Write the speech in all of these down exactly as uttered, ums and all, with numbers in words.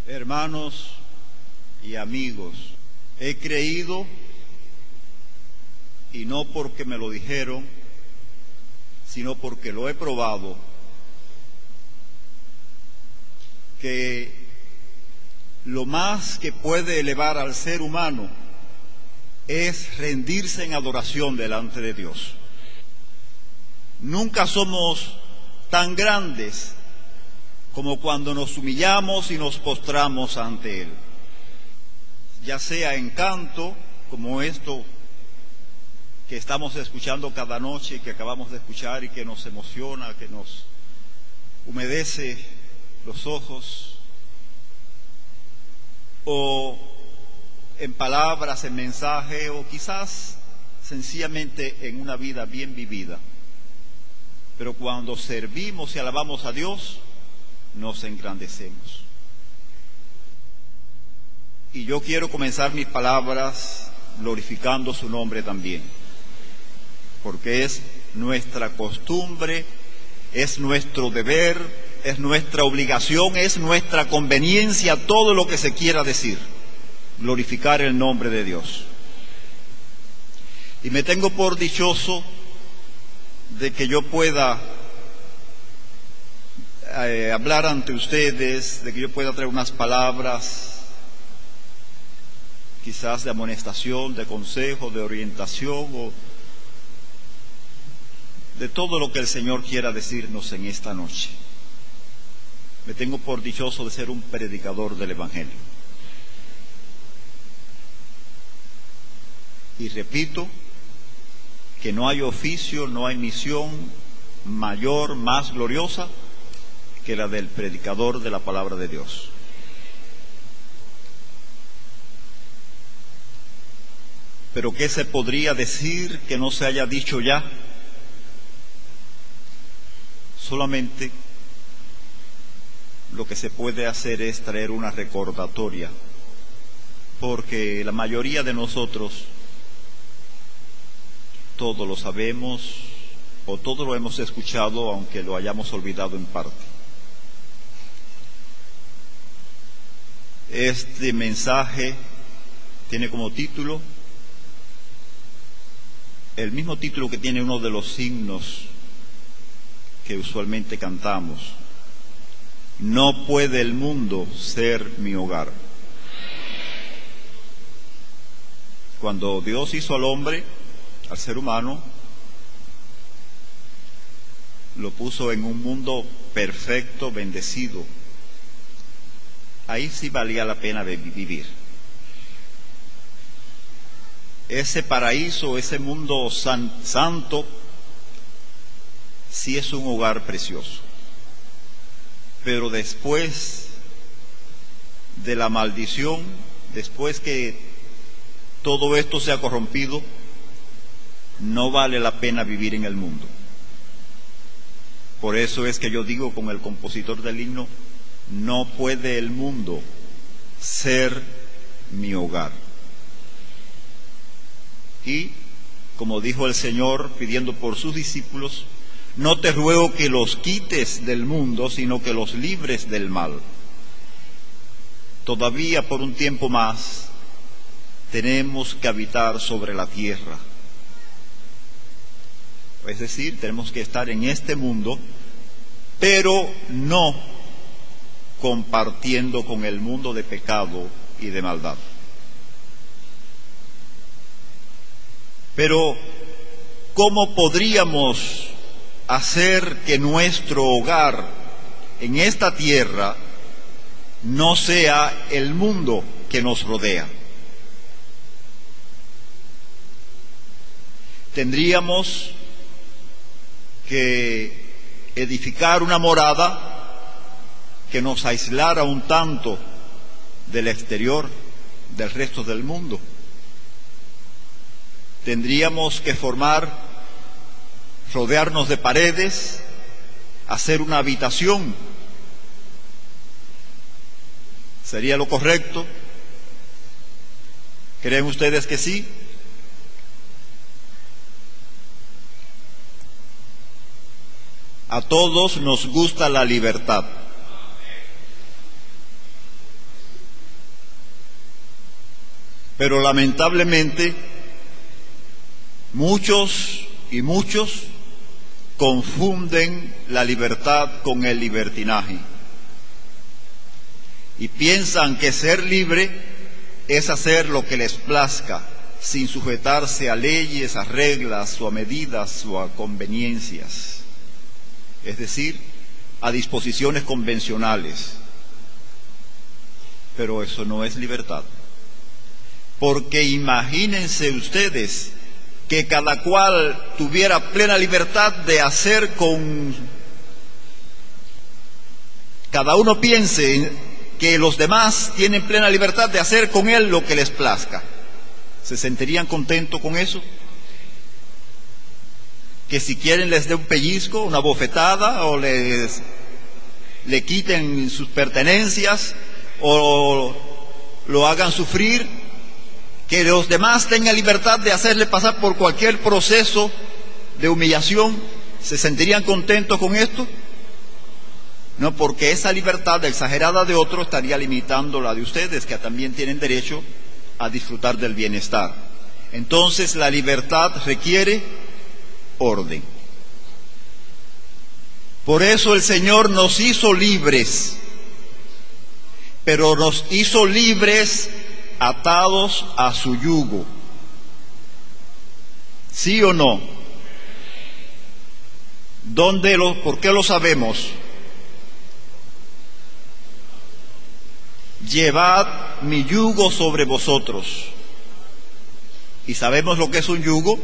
Hermanos y amigos, he creído, y no porque me lo dijeron, sino porque lo he probado, que lo más que puede elevar al ser humano es rendirse en adoración delante de Dios. Nunca somos tan grandes como cuando nos humillamos y nos postramos ante Él, ya sea en canto, como esto que estamos escuchando cada noche, que acabamos de escuchar y que nos emociona, que nos humedece los ojos, o en palabras, en mensaje, o quizás sencillamente en una vida bien vivida. Pero cuando servimos y alabamos a Dios, nos engrandecemos. Y yo quiero comenzar mis palabras glorificando su nombre también, porque es nuestra costumbre, es nuestro deber, es nuestra obligación, es nuestra conveniencia, todo lo que se quiera decir, glorificar el nombre de Dios. Y me tengo por dichoso de que yo pueda eh, hablar ante ustedes, de que yo pueda traer unas palabras quizás de amonestación, de consejo, de orientación, o de todo lo que el Señor quiera decirnos en esta noche. Me tengo por dichoso de ser un predicador del Evangelio. Y repito que no hay oficio, no hay misión mayor, más gloriosa que la del predicador de la palabra de Dios. Pero ¿qué se podría decir que no se haya dicho ya? Solamente lo que se puede hacer es traer una recordatoria, porque la mayoría de nosotros todo lo sabemos o todo lo hemos escuchado, aunque lo hayamos olvidado en parte. Este mensaje tiene como título el mismo título que tiene uno de los himnos que usualmente cantamos: no puede el mundo ser mi hogar. Cuando Dios hizo al hombre, al ser humano, lo puso en un mundo perfecto, bendecido. Ahí sí valía la pena vivir. Ese paraíso, ese mundo san, santo, sí es un hogar precioso. Pero después de la maldición, después que todo esto se ha corrompido, no vale la pena vivir en el mundo. Por eso es que yo digo con el compositor del himno: no puede el mundo ser mi hogar. Y, como dijo el Señor pidiendo por sus discípulos: no te ruego que los quites del mundo, sino que los libres del mal. Todavía por un tiempo más tenemos que habitar sobre la tierra. Es decir, tenemos que estar en este mundo, pero no compartiendo con el mundo de pecado y de maldad. Pero, ¿cómo podríamos hacer que nuestro hogar en esta tierra no sea el mundo que nos rodea? Tendríamos que edificar una morada que nos aislara un tanto del exterior, del resto del mundo. Tendríamos que formar, rodearnos de paredes, hacer una habitación. ¿Sería lo correcto? ¿Creen ustedes que sí? A todos nos gusta la libertad. Pero lamentablemente muchos y muchos confunden la libertad con el libertinaje y piensan que ser libre es hacer lo que les plazca, sin sujetarse a leyes, a reglas o a medidas o a conveniencias, es decir, a disposiciones convencionales. Pero eso no es libertad, porque imagínense ustedes que cada cual tuviera plena libertad de hacer con... Cada uno piense que los demás tienen plena libertad de hacer con él lo que les plazca. ¿Se sentirían contentos con eso? Que si quieren les dé un pellizco, una bofetada, o les le quiten sus pertenencias, o lo hagan sufrir, que los demás tengan libertad de hacerle pasar por cualquier proceso de humillación. ¿Se sentirían contentos con esto? No, porque esa libertad exagerada de otros estaría limitando la de ustedes, que también tienen derecho a disfrutar del bienestar. Entonces la libertad requiere orden. Por eso el Señor nos hizo libres, pero nos hizo libres atados a su yugo. ¿Sí o no? ¿Dónde lo, por qué lo sabemos? Llevad mi yugo sobre vosotros. ¿Y sabemos lo que es un yugo?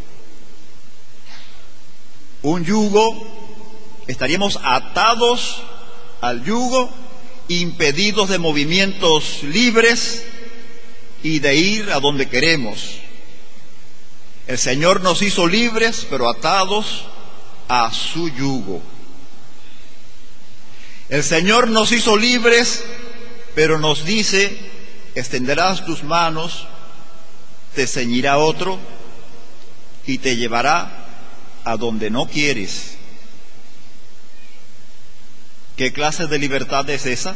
Un yugo, estaríamos atados al yugo, impedidos de movimientos libres y de ir a donde queremos. El Señor nos hizo libres, pero atados a su yugo. El Señor nos hizo libres, pero nos dice: extenderás tus manos, te ceñirá otro y te llevará a donde no quieres. ¿Qué clase de libertad es esa?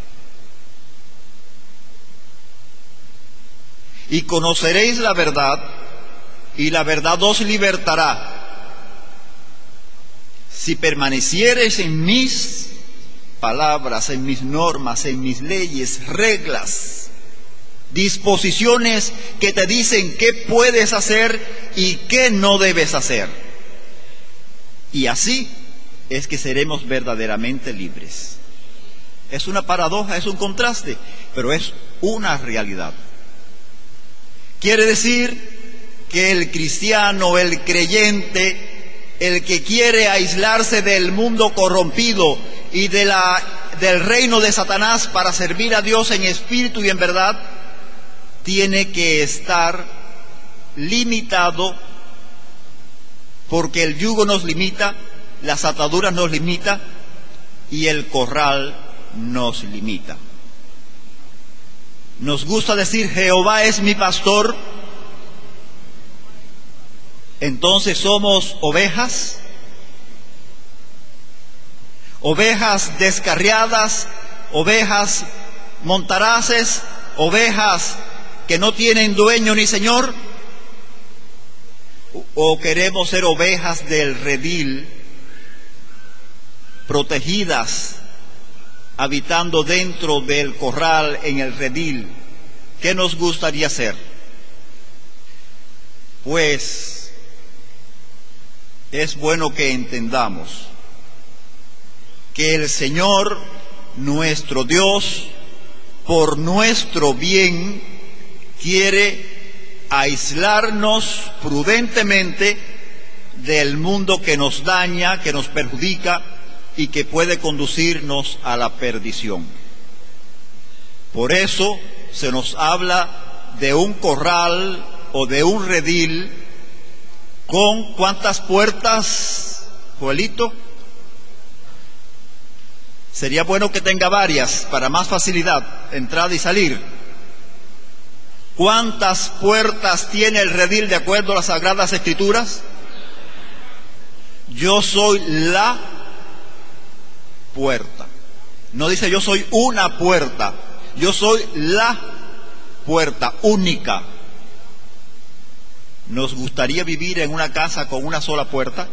Y conoceréis la verdad, y la verdad os libertará, si permaneciereis en mis palabras, en mis normas, en mis leyes, reglas, disposiciones que te dicen qué puedes hacer y qué no debes hacer. Y así es que seremos verdaderamente libres. Es una paradoja, es un contraste, pero es una realidad. Quiere decir que el cristiano, el creyente, el que quiere aislarse del mundo corrompido y de la, del reino de Satanás para servir a Dios en espíritu y en verdad, tiene que estar limitado, porque el yugo nos limita, las ataduras nos limita y el corral nos limita. Nos gusta decir Jehová es mi pastor. Entonces somos ovejas, ovejas descarriadas, ovejas montaraces, ovejas que no tienen dueño ni señor, o queremos ser ovejas del redil, protegidas, habitando dentro del corral en el redil. ¿Qué nos gustaría ser? Pues es bueno que entendamos que el Señor, nuestro Dios, por nuestro bien, quiere aislarnos prudentemente del mundo que nos daña, que nos perjudica y que puede conducirnos a la perdición. Por eso se nos habla de un corral o de un redil con ¿cuántas puertas, Joelito? Sería bueno que tenga varias para más facilidad, entrada y salir. ¿Cuántas puertas tiene el redil de acuerdo a las Sagradas Escrituras? Yo soy la puerta. No dice yo soy una puerta, yo soy la puerta única. ¿Nos gustaría vivir en una casa con una sola puerta?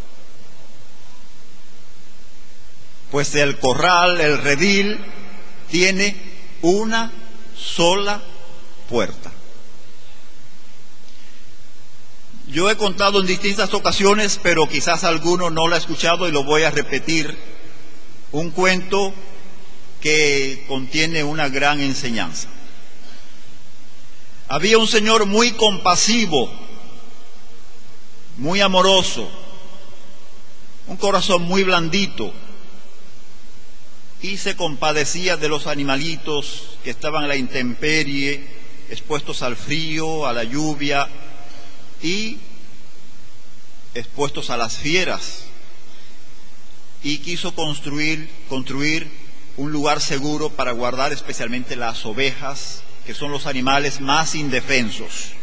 Pues el corral, el redil, tiene una sola puerta. Yo he contado en distintas ocasiones, pero quizás alguno no lo ha escuchado y lo voy a repetir, un cuento que contiene una gran enseñanza. Había un señor muy compasivo, muy amoroso, un corazón muy blandito, y se compadecía de los animalitos que estaban a la intemperie, expuestos al frío, a la lluvia y expuestos a las fieras. Y quiso construir, construir un lugar seguro para guardar especialmente las ovejas, que son los animales más indefensos.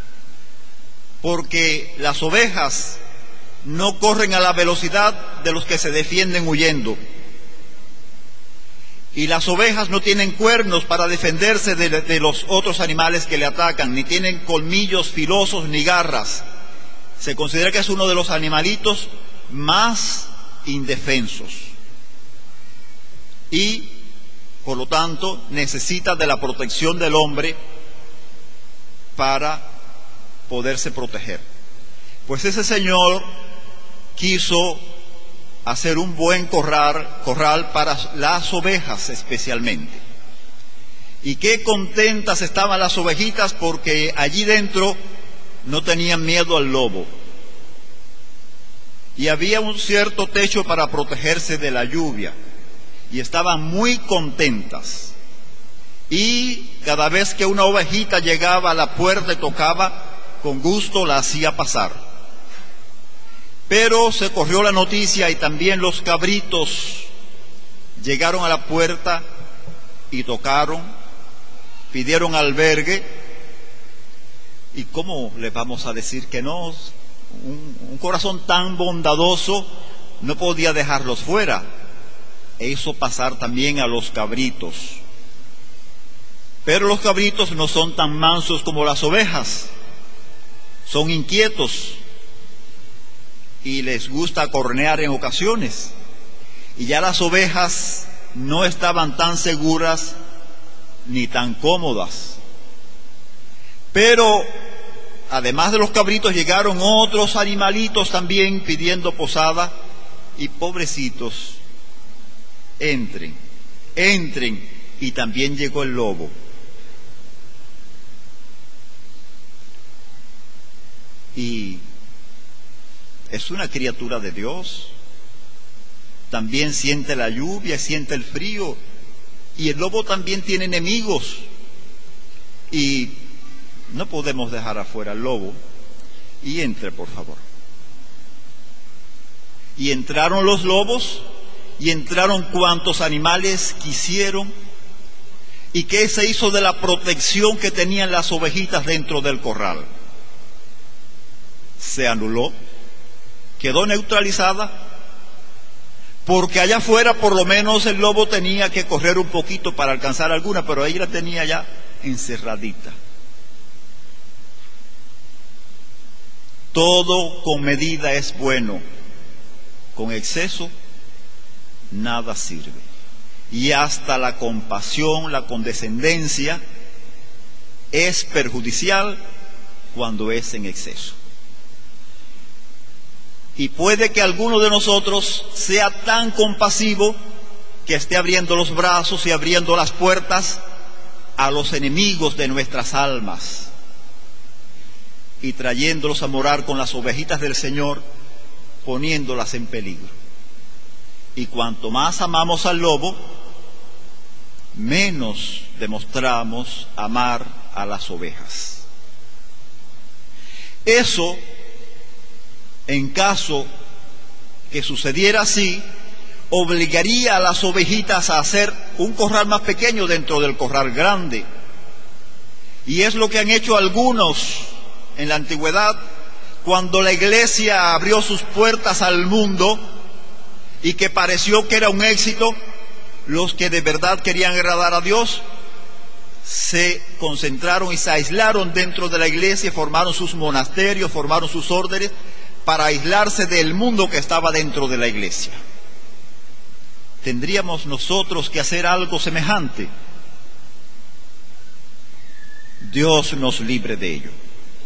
Porque las ovejas no corren a la velocidad de los que se defienden huyendo. Y las ovejas no tienen cuernos para defenderse de, de los otros animales que le atacan, ni tienen colmillos filosos ni garras. Se considera que es uno de los animalitos más indefensos. Y, por lo tanto, necesita de la protección del hombre para poderse proteger. Pues ese señor quiso hacer un buen corral, corral para las ovejas especialmente. Y qué contentas estaban las ovejitas, porque allí dentro no tenían miedo al lobo. Y había un cierto techo para protegerse de la lluvia. Y estaban muy contentas. Y cada vez que una ovejita llegaba a la puerta y tocaba, con gusto la hacía pasar. Pero se corrió la noticia y también los cabritos llegaron a la puerta y tocaron, pidieron albergue. ¿Y cómo les vamos a decir que no? Un, un corazón tan bondadoso no podía dejarlos fuera. E hizo pasar también a los cabritos. Pero los cabritos no son tan mansos como las ovejas. Son inquietos y les gusta cornear en ocasiones. Y ya las ovejas no estaban tan seguras ni tan cómodas. Pero además de los cabritos llegaron otros animalitos también pidiendo posada. Y pobrecitos, entren, entren. Y también llegó el lobo. Y es una criatura de Dios. También siente la lluvia, siente el frío. Y el lobo también tiene enemigos. Y no podemos dejar afuera al lobo. Y entre, por favor. Y entraron los lobos, y entraron cuantos animales quisieron. ¿Y qué se hizo de la protección que tenían las ovejitas dentro del corral? Se anuló, quedó neutralizada, porque allá afuera por lo menos el lobo tenía que correr un poquito para alcanzar alguna, pero ella la tenía ya encerradita. Todo con medida es bueno, con exceso nada sirve. Y hasta la compasión, la condescendencia es perjudicial cuando es en exceso. Y puede que alguno de nosotros sea tan compasivo que esté abriendo los brazos y abriendo las puertas a los enemigos de nuestras almas y trayéndolos a morar con las ovejitas del Señor, poniéndolas en peligro. Y cuanto más amamos al lobo, menos demostramos amar a las ovejas. Eso, en caso que sucediera así, obligaría a las ovejitas a hacer un corral más pequeño dentro del corral grande. Y es lo que han hecho algunos en la antigüedad, cuando la iglesia abrió sus puertas al mundo y que pareció que era un éxito. Los que de verdad querían agradar a Dios se concentraron y se aislaron dentro de la iglesia, formaron sus monasterios, formaron sus órdenes para aislarse del mundo que estaba dentro de la iglesia. ¿Tendríamos nosotros que hacer algo semejante? Dios nos libre de ello.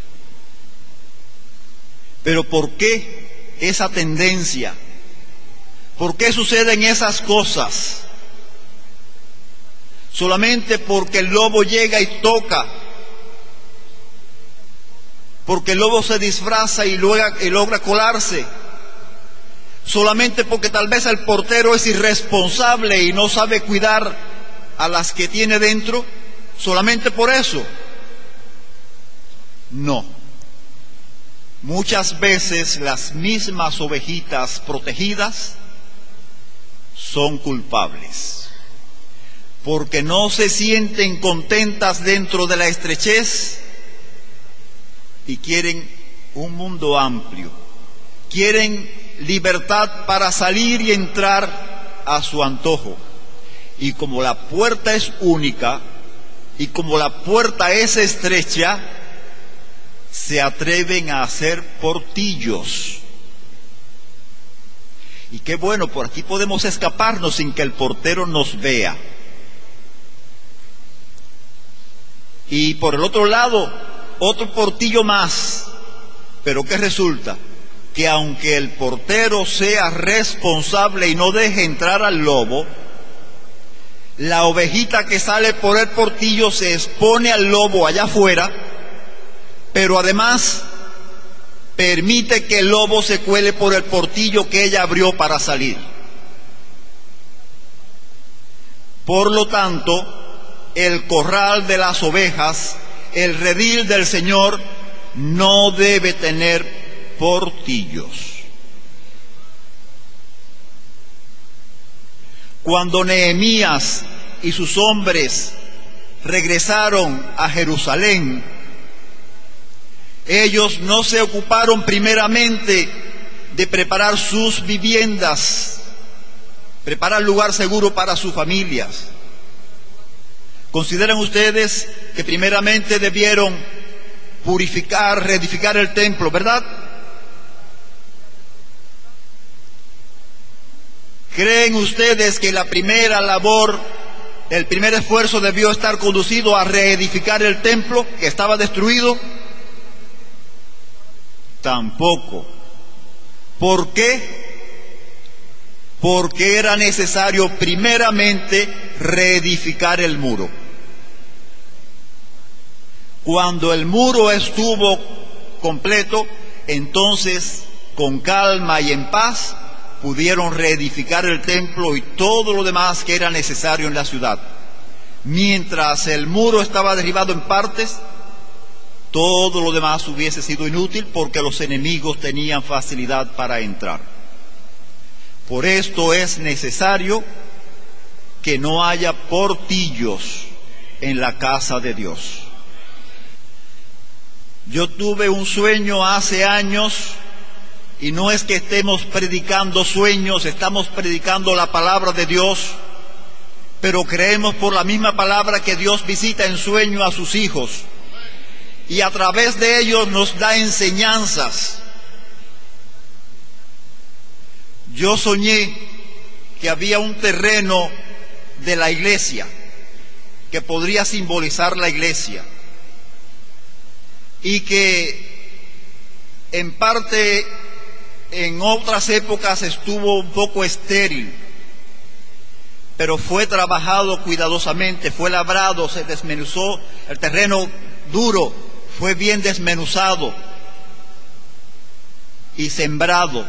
Pero ¿por qué esa tendencia? ¿Por qué suceden esas cosas? Solamente porque el lobo llega y toca, porque el lobo se disfraza y logra, y logra colarse, solamente porque tal vez el portero es irresponsable y no sabe cuidar a las que tiene dentro, solamente por eso. No. Muchas veces las mismas ovejitas protegidas son culpables, porque no se sienten contentas dentro de la estrechez y quieren un mundo amplio, quieren libertad para salir y entrar a su antojo. Y como la puerta es única y como la puerta es estrecha, se atreven a hacer portillos. Y qué bueno, por aquí podemos escaparnos sin que el portero nos vea. Y por el otro lado, otro portillo más. Pero ¿qué resulta? Que aunque el portero sea responsable y no deje entrar al lobo, la ovejita que sale por el portillo se expone al lobo allá afuera, pero además permite que el lobo se cuele por el portillo que ella abrió para salir. Por lo tanto, el corral de las ovejas, el redil del Señor, no debe tener portillos. Cuando Nehemías y sus hombres regresaron a Jerusalén, ellos no se ocuparon primeramente de preparar sus viviendas, preparar lugar seguro para sus familias. ¿Consideran ustedes que primeramente debieron purificar, reedificar el templo, verdad? ¿Creen ustedes que la primera labor, el primer esfuerzo debió estar conducido a reedificar el templo que estaba destruido? Tampoco. ¿Por qué? Porque era necesario primeramente reedificar el muro. Cuando el muro estuvo completo, entonces con calma y en paz pudieron reedificar el templo y todo lo demás que era necesario en la ciudad. Mientras el muro estaba derribado en partes, todo lo demás hubiese sido inútil porque los enemigos tenían facilidad para entrar. Por esto es necesario que no haya portillos en la casa de Dios. Yo tuve un sueño hace años, y no es que estemos predicando sueños, estamos predicando la palabra de Dios, pero creemos por la misma palabra que Dios visita en sueño a sus hijos, y a través de ellos nos da enseñanzas. Yo soñé que había un terreno de la iglesia que podría simbolizar la iglesia y que en parte en otras épocas estuvo un poco estéril, pero fue trabajado cuidadosamente, fue labrado, se desmenuzó, el terreno duro fue bien desmenuzado y sembrado.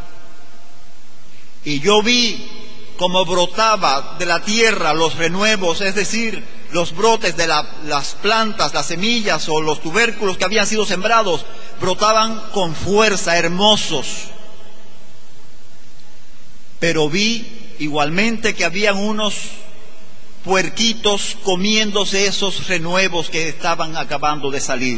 Y yo vi cómo brotaba de la tierra los renuevos, es decir, los brotes de la, las plantas, las semillas o los tubérculos que habían sido sembrados, brotaban con fuerza, hermosos. Pero vi igualmente que habían unos puerquitos comiéndose esos renuevos que estaban acabando de salir.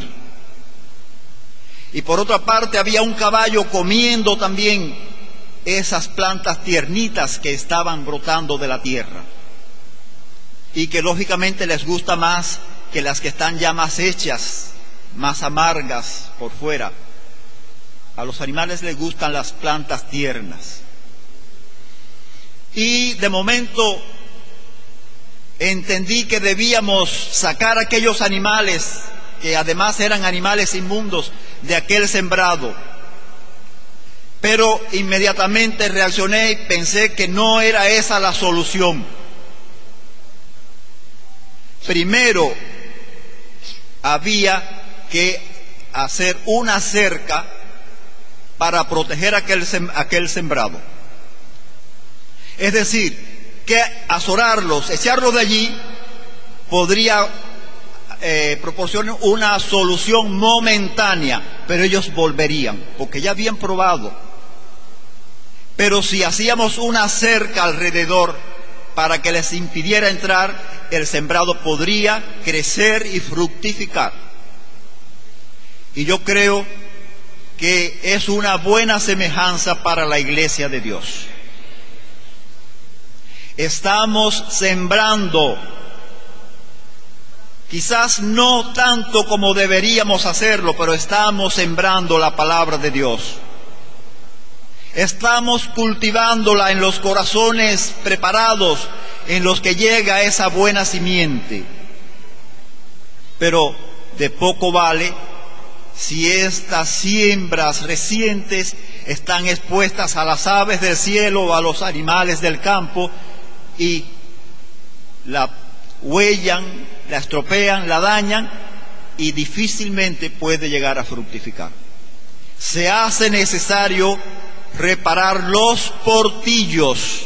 Y por otra parte había un caballo comiendo también esas plantas tiernitas que estaban brotando de la tierra y que lógicamente les gusta más que las que están ya más hechas, más amargas por fuera. A los animales les gustan las plantas tiernas. Y de momento entendí que debíamos sacar aquellos animales, que además eran animales inmundos, de aquel sembrado. Pero inmediatamente reaccioné y pensé que no era esa la solución. Primero había que hacer una cerca para proteger aquel, aquel sembrado. Es decir, que azorarlos, echarlos de allí, podría eh, proporcionar una solución momentánea, pero ellos volverían, porque ya habían probado. Pero si hacíamos una cerca alrededor para que les impidiera entrar, el sembrado podría crecer y fructificar. Y yo creo que es una buena semejanza para la iglesia de Dios. Estamos sembrando, quizás no tanto como deberíamos hacerlo, pero estamos sembrando la palabra de Dios. Estamos cultivándola en los corazones preparados, en los que llega esa buena simiente. Pero de poco vale si estas siembras recientes están expuestas a las aves del cielo o a los animales del campo y la huellan, la estropean, la dañan y difícilmente puede llegar a fructificar. Se hace necesario reparar los portillos.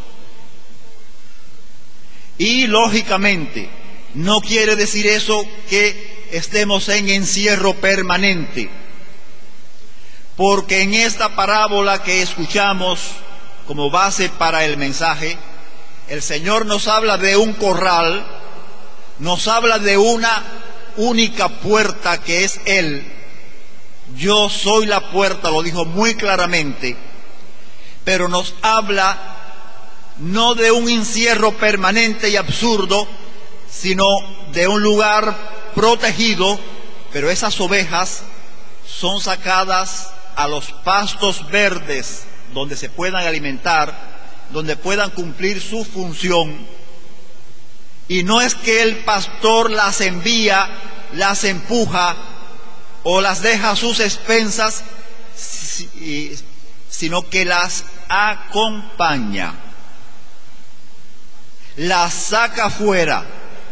Y lógicamente no quiere decir eso que estemos en encierro permanente, porque en esta parábola que escuchamos como base para el mensaje, el Señor nos habla de un corral, nos habla de una única puerta que es Él. Yo soy la puerta, lo dijo muy claramente, pero nos habla no de un encierro permanente y absurdo, sino de un lugar protegido, pero esas ovejas son sacadas a los pastos verdes, donde se puedan alimentar, donde puedan cumplir su función. Y no es que el pastor las envía, las empuja o las deja a sus expensas, sino que las acompaña, las saca fuera.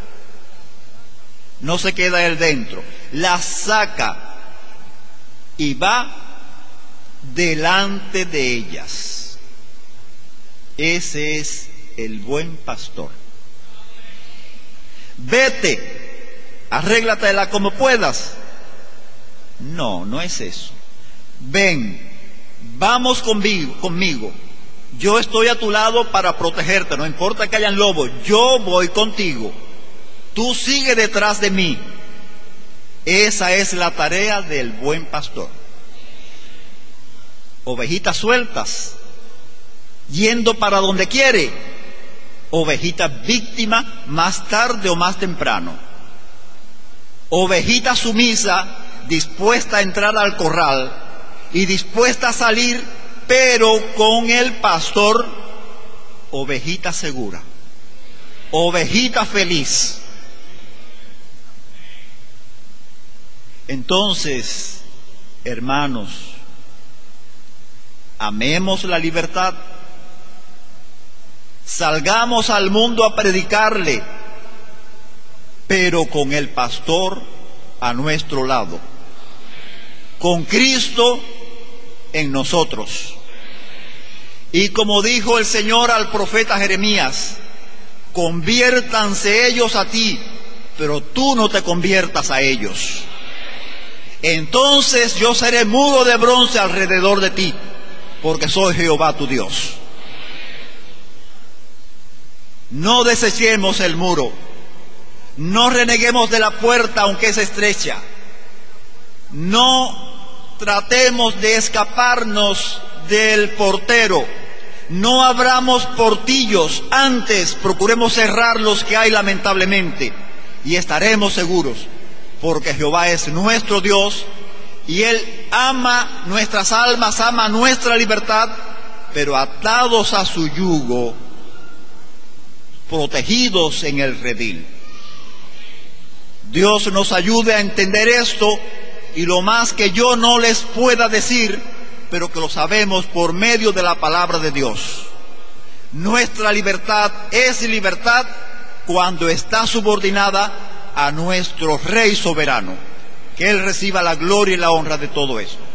No se queda él dentro, la saca y va delante de ellas. Ese es el buen pastor. Vete, arréglatela como puedas. No, no es eso. Ven, vamos conmigo, conmigo. Yo estoy a tu lado para protegerte, no importa que hayan lobos, yo voy contigo. Tú sigue detrás de mí. Esa es la tarea del buen pastor. Ovejitas sueltas, yendo para donde quiere. Ovejita víctima más tarde o más temprano. Ovejita sumisa, dispuesta a entrar al corral y dispuesta a salir, pero con el pastor. Ovejita segura, ovejita feliz. Entonces, hermanos, amemos la libertad, salgamos al mundo a predicarle, pero con el pastor a nuestro lado, con Cristo en nosotros. Y como dijo el Señor al profeta Jeremías, conviértanse ellos a ti, pero tú no te conviertas a ellos. Entonces yo seré muro de bronce alrededor de ti, porque soy Jehová tu Dios. No desechemos el muro, no reneguemos de la puerta aunque es estrecha, no tratemos de escaparnos del portero, no abramos portillos, antes procuremos cerrar los que hay lamentablemente. y estaremos seguros, porque Jehová es nuestro Dios y Él ama nuestras almas, ama nuestra libertad, pero atados a su yugo, protegidos en el redil. Dios nos ayude a entender esto, y lo más que yo no les pueda decir, pero que lo sabemos por medio de la palabra de Dios. Nuestra libertad es libertad cuando está subordinada a nuestro Rey soberano. Que Él reciba la gloria y la honra de todo esto.